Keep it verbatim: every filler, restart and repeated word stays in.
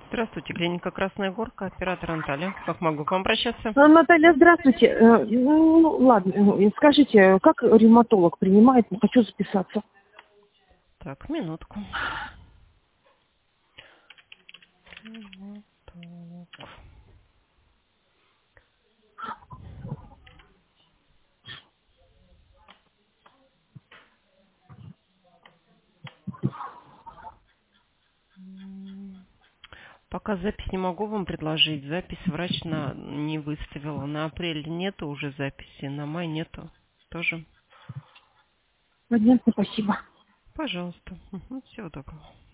Здравствуйте, клиника Красная Горка, оператор Анталия. Как могу к вам обращаться? А, Наталья, здравствуйте. Э, Ну, ладно, э, скажите, как ревматолог принимает? Хочу записаться. Так, минутку. Пока запись не могу вам предложить. Запись врач на, не выставила. На апрель нету уже записи, на май нету. Тоже. Понятно, спасибо. Пожалуйста. Угу, всего доброго.